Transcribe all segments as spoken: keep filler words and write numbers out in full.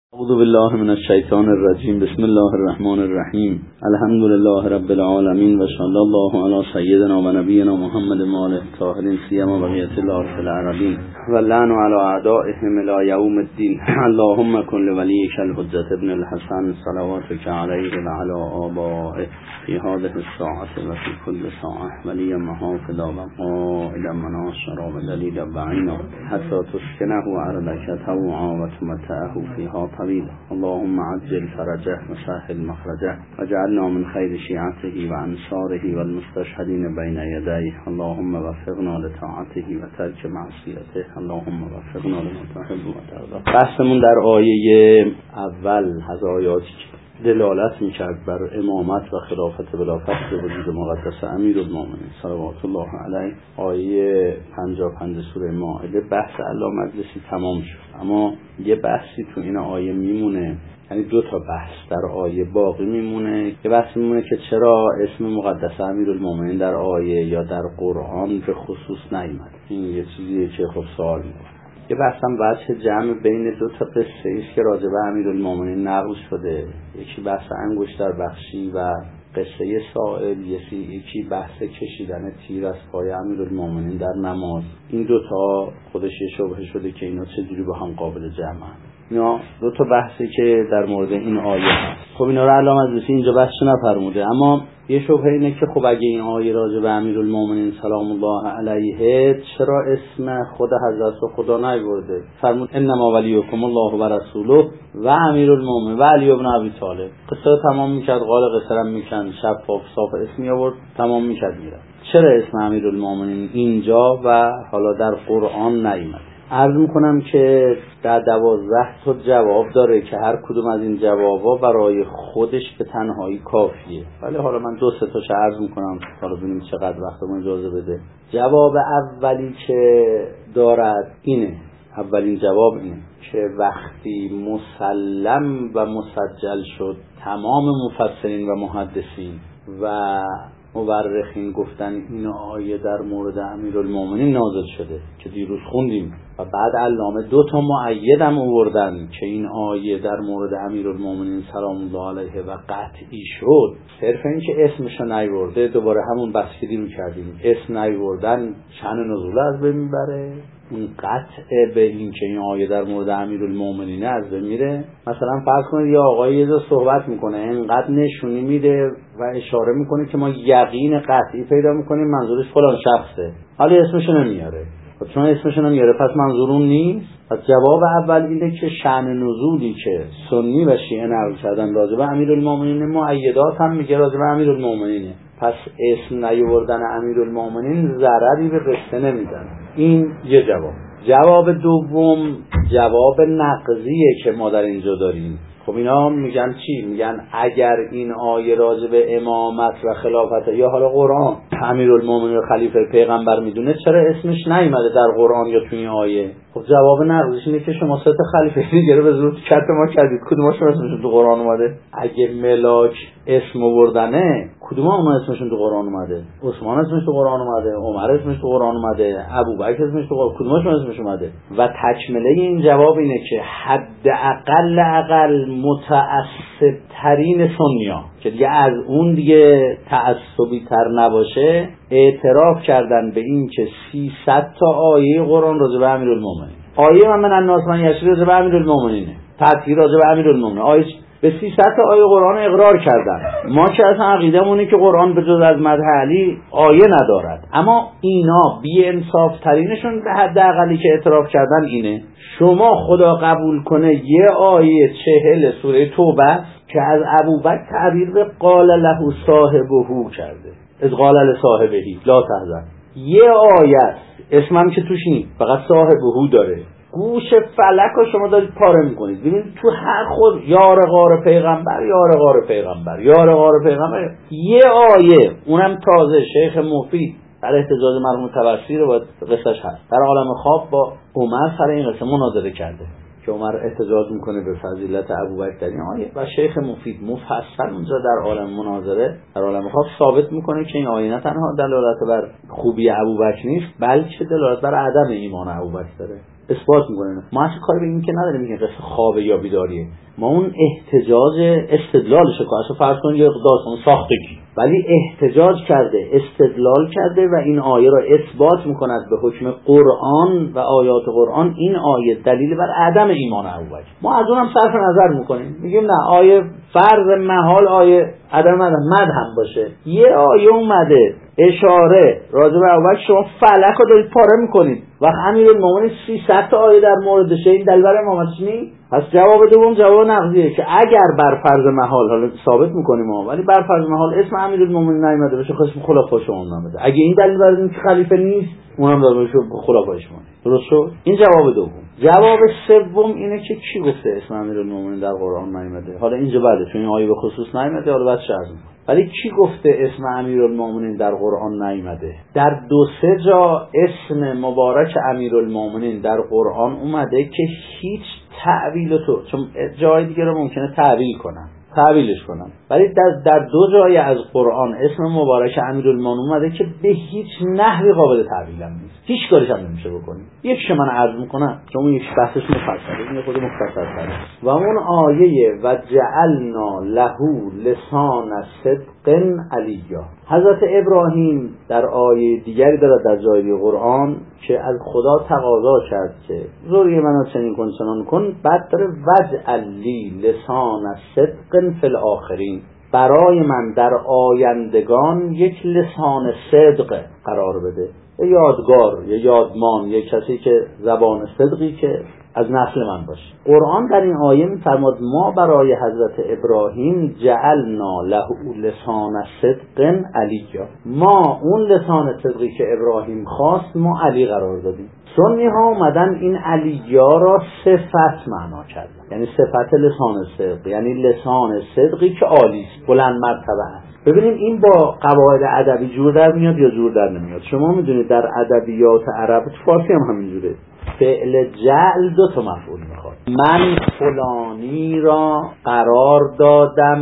اعوذ بالله من الشیطان الرجیم. بسم الله الرحمن الرحیم. الحمد لله رب العالمین و صلی الله علی سیدنا و نبینا محمد و آله الطاهرین سیما بقیة الله فی العربین و لعن علی اعدائهم الی یوم الدین. اللهم کن لولیک الحجة ابن الحسن صلواتک علیه و علی آبائه فی هذه الساعة و فی کل ساعة ولی محافظا و قائدا مناصرا و دلیلا بعینا حتی تسکنه ارضک طوعا و تمتعه فیها طویلا. اللهم عجل فرجه و سهل مخرجه و جعلنا من خیر شیعته و انصاره و المستشهدین بین یدیه. اللهم وفقنا لطاعته و ترک معصیته. اللهم وفقنا لما تحب و ترضى. بحثمون در آیه اول از آیاتی که دلالت میکرد بر امامت و خلافت بلافصل وجود مقدس امیرالمومنین صلوات الله علیه، آیه پنجاه و پنج سوره مائده، بحث علی مجلسی تمام شد. اما یه بحثی تو این آیه میمونه، یعنی دو تا بحث در آیه باقی میمونه. یه بحث میمونه که چرا اسم مقدس امیرالمومنین در آیه یا در قرآن به خصوص نیامد. این یه چیزیه که خب سوال میکنه. یه بحثم بحث جمع بین دو تا قصه ایست که راجع به امیرالمومنین نقل شده. یکی بحث انگشتر بخشی و قصه سائل، یکی بحث کشیدن تیر از پای امیرالمومنین در نماز. این دو تا خودش یه شبهه شده که اینا چجوری با هم قابل جمعن. اینا دو تا بحثی که در مورد این آیه هست. خب اینا رو علامه مجلسی اینجا بحث نفرموده، اما یه شبهه اینه که خب اگه این آیه راجع به امیرالمومنین سلام الله علیه چرا اسم خود حضرت خدا نیورده؟ فرمود انما ولیکم الله و رسوله و امیرالمومنین و علی بن ابی طالب. قصه تمام میکرد، قال قصه رو میکند، شفاف صاف اسمی آورد، تمام میکرد میره. چرا اسم امیرالمومنین اینجا و حالا در قرآن نیامد؟ عرض میکنم که در دوازده تا جواب داره که هر کدوم از این جوابا برای خودش به تنهایی کافیه، ولی حالا من دو سه تاشو عرض میکنم، حالا ببینیم چقدر وقتمون اجازه بده. جواب اولی که دارد اینه، اولین جواب اینه که وقتی مسلم و مسجل شد تمام مفسرین و محدثین و مورخین گفتن این آیه در مورد امیرالمومنین نازل شده که دیروز خوندیم، و بعد علامه دو تا مؤید هم آوردن که این آیه در مورد امیرالمومنین سلام الله علیه و قطعی شد. صرف این که اسمش نیورده، دوباره همون بحثی رو کردیم، اسم نیوردن شأن نزول از بین میبره. اون قطع به این که این آیه در مورد امیرالمومنین از بین میره. مثلا فرض کنید یه آقایی یه جا صحبت میکنه، اینقدر نشونی میده و اشاره میکنه که ما یقین قطعی پیدا میکنیم منظورش فلان شخصه، حالا اسمش نمیاره. چون اسمش نمیاره پس منظور اون نیست. پس جواب اول اینه که شأن نزولی که سنی و شیعه نقل کردن راجع به امیرالمومنین، مؤیدات هم میگه راجع به امیرالمومنینه. پس اسم نیاوردن امیرالمومنین ضرری به قصه نمیزنه. این یه جواب. جواب دوم جواب نقضیه که ما در اینجا داریم. خب اینا میگن چی؟ میگن اگر این آیه راجع به امامت و خلافت یا حالا قرآن امیرالمومنین خلیفه پیغمبر میدونه، چرا اسمش نیامده در قرآن یا تو این آیه؟ خب جواب نقضش اینه که شما سه تا خلیفه دیگه رو به زور تو کت ما کردید، کدومشون اسمشون تو قرآن اومده؟ اگه ملاک اسم آوردنه کدوم اونها اسمشون تو قرآن اومده؟ عثمان اسمش تو قرآن اومده، عمر اسمش تو قرآن اومده، ابوبکر اسمش تو قرآن، کدومشون اسمش اومده؟ و تکمله این جواب اینه که حداقل اقل متعصب ترین سنیا که دیگه از اون دیگه تعصبی تر نباشه اعتراف کردن به این که سیصد تا آیه قرآن راجع به امیرالمومنین، آیه من من الناس من یشری راجع به امیرالمومنینه، تطهیر راجع به امیرالمومنین، آیه به سیصد تا آیه قرآن اقرار کردن. ما که اصلا عقیدمونه که قرآن به جز از مدح علی آیه ندارد، اما اینا بی انصاف ترینشون به حد اقلی که اعتراف کردن اینه. شما خدا قبول کنه یه آیه چهل سوره توبه که از ابوبکر تعبیر به قال له صاحبه کرده، از قال لصاحبه لا تحزن، یه آیه اسمم که توش نیست، فقط صاحبه داره. گوش فلک رو شما دارید پاره میکنید. ببینید تو هر خود یار غار پیغمبر، یار غار پیغمبر، یار غار پیغمبر، یه آیه اونم تازه شیخ مفید در احتجاج مرحوم توسلی رو باید قصهش هست، در عالم خواب با عمر سر این قصه مناظره کرده که عمر احتجاج میکنه به فضیلت ابوبکر در این آیه و شیخ مفید مفصل اونجا در عالم مناظره در عالم خواب ثابت میکنه که این آیه نه تنها دلالت بر خوبی ابوبکر نیست، بلکه دلالت بر عدم ایمان ابوبکر داره. اثبات میکنه. ما اصلا کاری به این که نداریم میگه قصه خوابه یا بیداریه، ما اون احتجاج استدلالش رو اصلا فرض کنید یه داستان ساختگی، ولی احتجاج کرده، استدلال کرده و این آیه را اثبات میکند به حکم قرآن و آیات قرآن. این آیه دلیل بر عدم ایمان ابوبکر. ما از اونم صرف نظر میکنیم، میگیم نه آیه فرض محال آیه عدم مد هم باشه. یه آیه اومده اشاره راجع به ابوبکر، شما فلک رو دارید پاره میکنید و امیرالمومنین سیصد تا آیه در موردش، این دلیل بر امامتش نیست. پس جواب دوم جواب نقضیه که اگر بر فرض محال، حالا ثابت میکنیم ما، ولی بر فرض محال اسم امیرالمومنین نیامده باشه، اسم خلفای شما اومده، اگه این دلیل بر این که خلیفه نیست، اونم داره باشه خلفای شما. درست شد؟ این جواب دوم. جواب سوم اینه که کی گفته اسم امیرالمومنین در قرآن نیامده؟ حالا اینجا بله چون این آیه به خصوص نیامده، حالا بعد شرح میکنم. ولی کی گفته اسم امیرالمومنین در قرآن نیامده؟ در دو سه جا اسم مبارک امیرالمومنین در قرآن اومده که هیچ تعویل تو، چون جای دیگه رو ممکنه تعویل کنن تعویلش کنن، ولی در, در دو جای از قرآن اسم مبارک امیرالمومنین اومده که به هیچ نحوی قابل تعویل هم نیست، هیچ کاریش هم نمیشه بکنیم. یکیش من عرض میکنم چون اون یک بحثش مفصله، این خود مختصر و اون آیه و جعلنا له لسان صدق علیا. حضرت ابراهیم در آیه دیگری دارد در جای قرآن که از خدا تقاضا کرد که ذریه منو چنین کن چنان کن، بعد داره وجعل لی لسان صدق فی الاخرین، برای من در آیندگان یک لسان صدق قرار بده، یه یادگار، یه یادمان، یه کسی که زبان صدقی که از نسل من باشه. قرآن در این آیه می‌فرماد ما برای حضرت ابراهیم جعلنا له لسان صدق علیا، ما اون لسان صدقی که ابراهیم خواست ما علی قرار دادیم. سنی ها اومدن این علیا را صفت معنا کردن، یعنی صفت لسان صدق، یعنی لسان صدقی که عالی است، بلند مرتبه است. ببینیم این با قواعد ادبی جور در میاد یا جور در نمیاد. شما میدونید در ادبیات عرب، فارسی هم همینجوره، فعل جعل دو تا مفعول میخواد. من فلانی را قرار دادم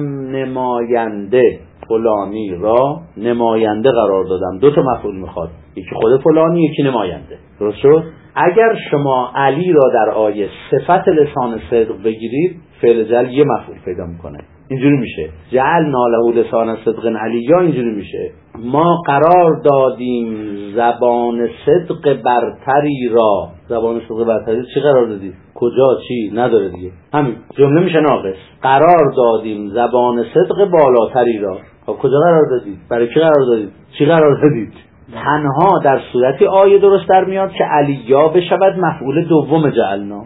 نماینده، فلانی را نماینده قرار دادم، دو تا مفعول میخواد، یکی خود فلانی یکی نماینده. درست شد؟ اگر شما علی را در آیه صفت لسان صدق بگیرید، فعل جعل یه مفعول پیدا میکنه، اینجوری میشه جعلنا له لسان صدق علیا. اینجوری میشه ما قرار دادیم زبان صدق برتری را. زبان صدق برتری چی قرار دادی؟ کجا؟ چی؟ نداره دیگه، همین جمله میشه ناقص. قرار دادیم زبان صدق بالاتری را. خب کجا قرار دادید؟ برای کی قرار دادید؟ چی قرار دادید؟ تنها در صورتی آیه درست در میاد که علیا بشود مفعول دوم جعلنا.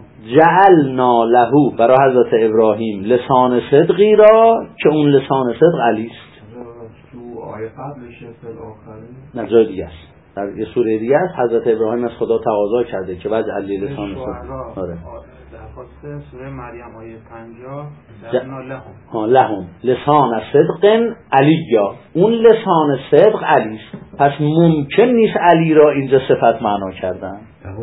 جعلنا له برای حضرت ابراهیم لسان صدقی را که اون لسان صدق علی است. تو آیه قبلش فل آخرین نه جای دیگه است، در یه سوره دیگه است. حضرت ابراهیم از خدا تقاضا کرده که بعد علی لسان صدق. آره درخواست سوره مریم آیه پنجاه جعلنا لهم ها لهم لسان صدق علیا، اون لسان صدق علی است. پس ممکن نیست علی را اینجا صفت معنا کردن.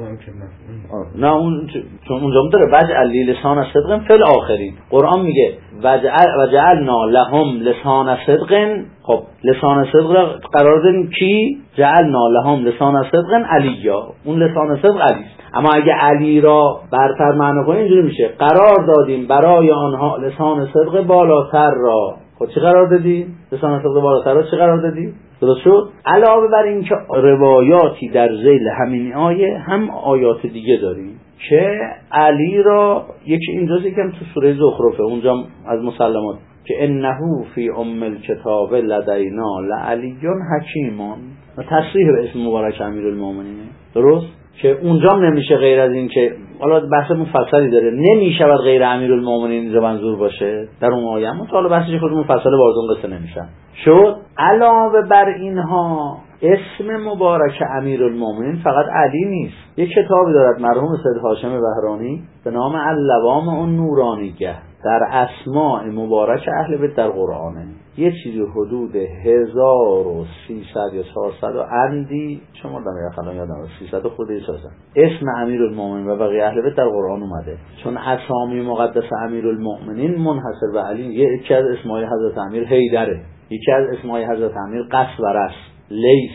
نه اون چون اونجا داره وجعل لی لسان صدق فی الاخرین. قرآن میگه وجعلنا لهم لسان صدق. خب لسان صدق را قرار دادیم کی؟ جعلنا لهم لسان صدق علیا، اون لسان صدق علی است. اما اگه علی را برتر معنا کنیم اینجوری میشه قرار دادیم برای آنها لسان صدق بالاتر را. خب چی قرار دادی؟ لسان صدق بالاتر را چی قرار دادی؟ درست شد؟ علاوه بر این که روایاتی در ذیل همین آیه هم آیات دیگه داریم که علی را، یکی اینجاست یکم تو سوره زخرفه، اونجا از مسلمات که انه فی ام الکتاب لدینا لعلیون حکیمون، و تصریح به اسم مبارک امیرالمومنین. درست؟ که اونجا نمیشه غیر از این که حالا بحث مفصلی داره، نمیشه بعد غیر امیرالمومنین اینجا منظور باشه در اون آیه، اما حالا بحثش خود مفصل وارد اون قصه نمیشن شد. علاوه بر اینها اسم مبارک امیرالمومنین فقط علی نیست. یک کتابی دارد مرحوم سید هاشم بهرانی به نام اللوام اون نورانیگه در اسماء مبارک اهل بیت در قرآنه. یه چیزی حدود هزار و سیصد یا چهارصد و اندی شما دارم یا خلان یادم سیصد خودی سازن اسم امیرالمومنین و بقیه اهل بیت در قرآن اومده، چون اسامی مقدس امیرالمومنین منحصر به علی. یکی از اسمای حضرت امیر حیدره، یکی از اسمای حضرت امیر قصور است، لیسه،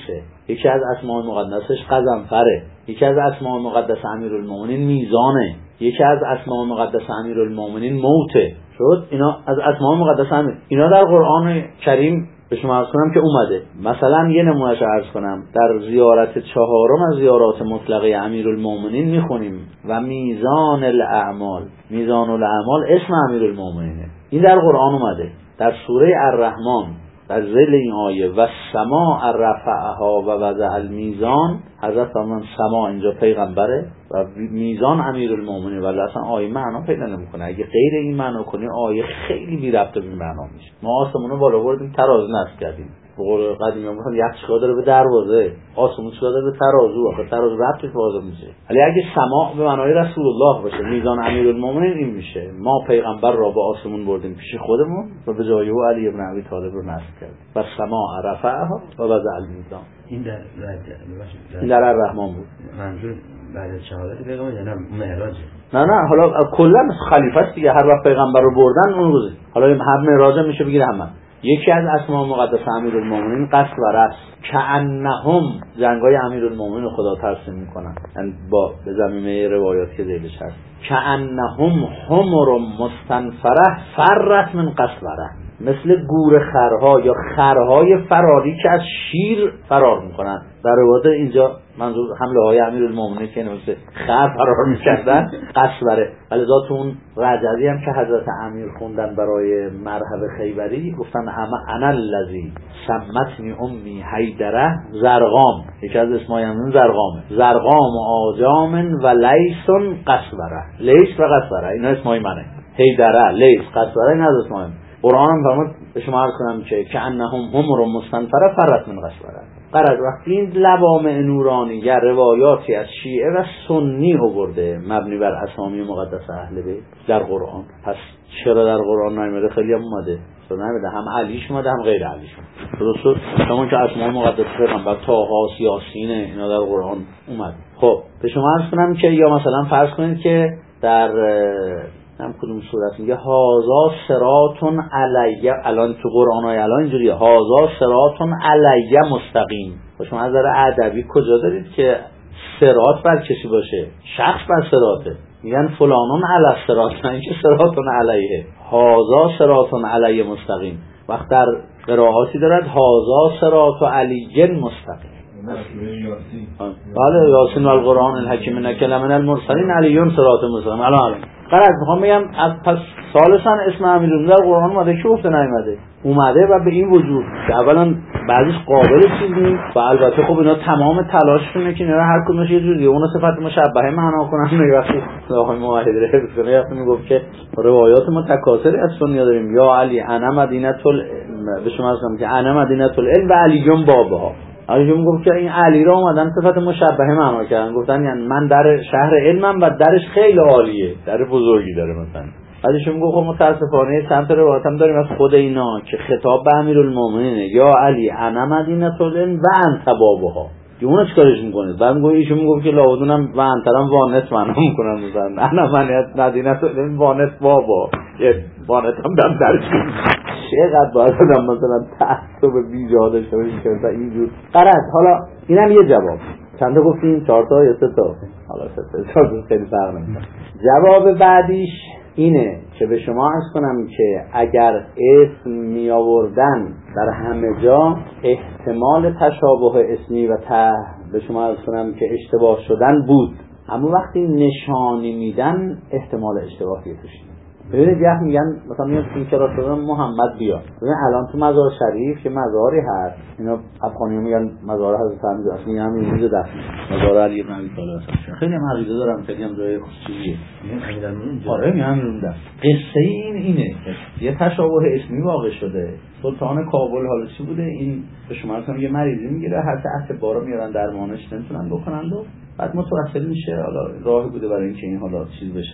یکی از اسماء مقدسش قزنفره، یکی از اسماء مقدس امیرالمومنین میزانه، یکی از اسماء مقدس امیرالمومنین موته. شد اینا از اسماء مقدس امیر، اینا در قرآن کریم به شما عرض کنم که اومده. مثلا یه نمونهش عرض کنم، در زیارت چهارم از زیارات مطلقه امیرالمومنین میخونیم و میزان الاعمال، میزان الاعمال اسم امیرالمومنینه. این در قرآن اومده در سوره الرحمن در ذیل این آیه و سماء رفعها و وضع المیزان. حضرت فرمان سما اینجا پیغمبره و میزان امیرالمومنین، ولی اصلا آیه معنا پیدا نمیکنه. اگه غیر این معنا کنی آیه خیلی بی ربط به این معنا میشه. ما آسمونو بالا بردیم ترازو نصب کردیم. به قول قدیمی میگن یک چیکار داره به دروازه، آسمون چیکار داره به ترازو، آخه ترازو ربطش باز میشه. ولی اگه سما به معنای رسول الله باشه، میزان امیرالمومنین این میشه. ما پیغمبر را به آسمون بردیم پیش خودمون و به جای او علی ابن ابی طالب رو نصب کردیم. و سما رفعها و وضع المیزان. این در این در الرحمن بود. منظور بعد از شهادت پیغمبر یا نه معراج؟ نه نه حالا کلا خلیفه است دیگه، هر وقت پیغمبر رو بردن اون روزه. حالا هر معراج میشه بگیره همه. یکی از اسماء مقدس امیرالمومنین قسوره است. کأنهم جنگای امیرالمومنین خدا ترسیم میکنن، یعنی با به زمینه روایات که ذیلش هست. کأنهم حمر مستنفره فرت من قسوره، مثل گور خرها یا خرهای فراری که از شیر فرار میکنن. در روایات اینجا منظور حمله های امیرالمومنین که مثل خر فرار میکردن قسوره. ولی ذات اون رجزی هم که حضرت امیر خوندن برای مرحب خیبری گفتن اما انا الذی سمتنی امی حیدره زرقام، یکی از اسمای همین زرقامه، زرقام و آجام و لیسون قسوره. لیس و قسوره اینا اسمای منه. حیدره، لیس، قسوره این از اسمای من. قرآن هم فرمود به شما عرض کنم که کأنهم حمر مستنفره فرت من قسوره. قرار وقتی این لوامع نورانی یا روایاتی از شیعه و سنی آورده مبنی بر اسامی مقدس اهل بیت در قرآن، پس چرا در قرآن نیامده؟ خیلی هم اومده، چرا نیامده؟ هم علیش اومده هم غیر علیش اومده. درسته؟ شما که اسماء مقدس پیغمبر طاها، یاسین اینا در قرآن اومد. خب به شما عرض کنم که یا مثلا فرض کنید که در هم کدوم سورت میگه هازا صراطن علیه، الان تو قرآن های الان اینجوریه هازا صراطن علیه مستقیم. با شما از نظر ادبی کجا دارید که صراط بر کسی باشه؟ شخص بر صراطه، میگن فلانون علی الصراط، نه اینکه صراطن علیه. هازا صراطن علیه مستقیم. وقت در قرائاتی دارد هازا صراط علیه مستقیم. بله یاسین و القرآن الحکیم انک لمن المرسلین علیون صراط مستقیم. الان الان قرار میخوام بگم از پس سالسان اسم امیرالمومنین در قرآن اومده که گفته نیومده؟ اومده و به این وجود که اولا بعضیش قابل چیز نیست و البته خب اینا تمام تلاششونه که اینا هر کدومش یه جوریه اون صفت مشبهه معنا کنن. نه وقتی آقای موحد حفظ کنه وقتی میگفت که روایات ما تکاثری از سنیا داریم، یا علی انا مدینه ال به شما گفتم که انا مدینه العلم و علیون بابها. علیون میگفت که این علی را اومدن صفت مشبهه معنا کردن، گفتن یعنی من در شهر علمم و درش خیلی عالیه، در بزرگی داره. مثلا بعدش میگه خب متاسفانه چند تا روایت هم داریم از خود اینا که خطاب به امیرالمومنین یا علی انا مدینه العلم و انت بابها. که اونو چیکارش میکنید؟ بعد میگه ایشون میگه که لاودونم و انترم وانت معنا میکنن، مثلا انا مدینه العلم وانت بابا، یه وانت هم دم درش. چقدر باید آدم مثلا تعصب بیجا داشته باشه که مثلا اینجور قرد. حالا اینم یه جواب. چند تا گفتیم؟ چهار تا یا سه تا؟ حالا سه تا خیلی فرق نمیکنه. جواب بعدیش اینه که به شما عرض کنم که اگر اسم می آوردن در همه جا احتمال تشابه اسمی و ته به شما عرض کنم که اشتباه شدن بود، اما وقتی نشانی میدن احتمال اشتباهی توش. ببینید یه میگن مثلا میگن این چرا شدن محمد بیا. ببین الان تو مزار شریف که مزاری هست، اینا افغانی میگن مزار حضرت امیر است، میگن همین روز دفن مزار علی بن ابی طالب است. خیلی هم عقیده دارم، خیلی هم جای خصوصیه. میگن امیرالمومنین آره میگن همین دست. قصه این اینه که یه تشابه اسمی واقع شده. سلطان کابل حالا چی بوده؟ این به شما مثلا یه مریضی میگیره، هر ساعت بارا میارن درمانش نمیتونن بکنن و بعد متوسل میشه. حالا راهی بوده برای اینکه این حالا چیز بشه.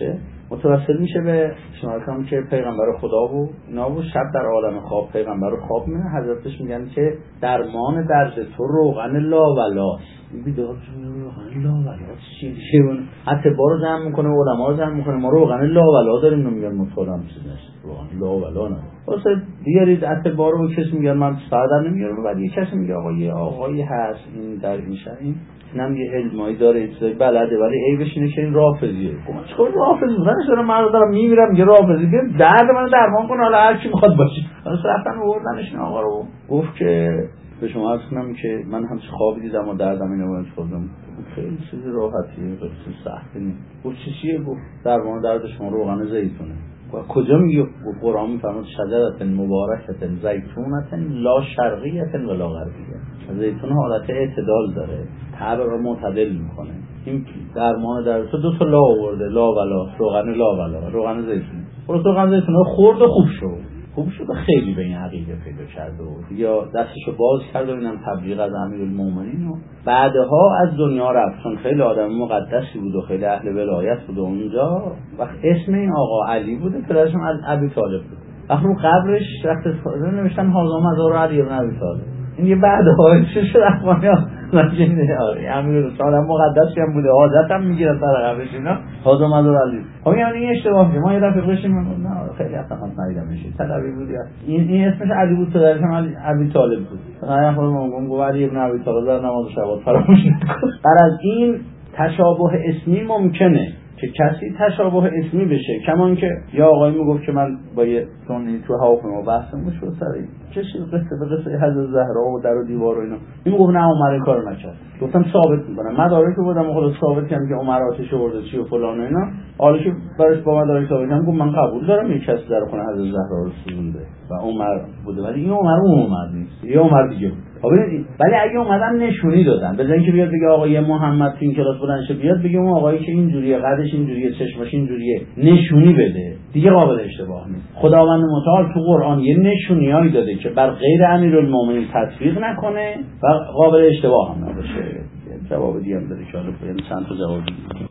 متوسل میشه به شمارکام که پیغمبر خدا بود اینا بود. شب در عالم خواب پیغمبر رو خواب می‌بینه، حضرتش میگن که درمان درد تو روغن لاولاست. بیدار روغن لاولاست چی چیه؟ اتبار رو جمع میکنه، علما رو جمع میکنه، ما روغن لاولا داریم، میگن مطالعه چیزی روغن لاولا نه. واسه بیارید اتبار رو، کسی میگن من ساده نمیارم، بعد یه کسی میگه آقا یه آقایی هست این در این شهر این اینم یه علمایی داره چیزای بلده، ولی عیبش اینه که این رافضیه. چیکار رافضی بودنش داره؟ من دارم میمیرم یه رافضی بیاد درد من درمان کنه، حالا هر کی میخواد باشه. اصلا رفتن آوردنش این آقا رو، گفت که به شما عرض کنم که من همش خوابی دیدم و دردم اینو بود خوردم. خیلی چیز راحتیه، خیلی سختی نیست. گفت چی چیه؟ گفت درمان درد شما روغن زیتونه. کجا میگه؟ قرآن میفرماد شجرة مبارکة زیتونة لا شرقیة ولا غربیة. زیتون حالت اعتدال داره، طبع رو معتدل میکنه. این درمان درد تو دو تا لا آورده، لا ولا، روغن لا ولا، روغن زیتون. خلاص روغن زیتون خورد و خوب شد. خوب شد و خیلی به این عقیده پیدا کرد و یا دستشو باز کرد و اینم تبلیغ از امیرالمومنین و بعدها از دنیا رفت، چون خیلی آدم مقدسی بود و خیلی اهل ولایت بود و اونجا وقت اسم این آقا علی بوده، پدرشون از ابی طالب بود. وقت رو قبرش رخت نوشتن هازا مزار علی ابن ابی طالب. این یه بعدها چه شد اخوانیا نجینه امیر آدم مقدسی هم بوده، حاجت هم میگیره سر قبرش اینا، هازا مزار علی. خب یعنی این اشتباهه. ما یه دفعه بشیم نه خیلی اصلا ندیدم میشه طلبی بود. این این اسمش علی بود، پدرش هم علی ابی طالب بود. آیا خود مونگم گفت علی ابن ابی طالب در نماز شب فراموش نکن. از این تشابه اسمی ممکنه که کسی تشابه اسمی بشه، کمان که یا آقای میگفت که من با یه سنی تو هواپیما بحثم شد سر این چه چیز قصه به قصه حضرت زهرا و در و دیوار و اینا، این میگفت نه عمر این کارو نکرد. گفتم ثابت میکنم، مدارک بودم خودم ثابت کردم که عمر آتش آورده چی و فلان و اینا. حالا که برش با مدارک ثابت کردم، گفت من قبول دارم یک کسی در خونه حضرت زهرا رو سوزونده و عمر بوده، ولی این عمر اون عمر نیست، یه عمر دیگه بود. ولی اگه اومدن نشونی دادن، به جای اینکه بیاد بگه آقا یه محمد تو این کلاس بلندشه، بیاد بگه اون آقایی که اینجوریه، قدش اینجوریه، چشمش اینجوریه، نشونی بده، دیگه قابل اشتباه نیست. خداوند متعال تو قرآن یه نشونیایی داده که بر غیر امیرالمومنین تطبیق نکنه و قابل اشتباه هم نباشه. جواب دیگه هم داره که حالا چند تا جواب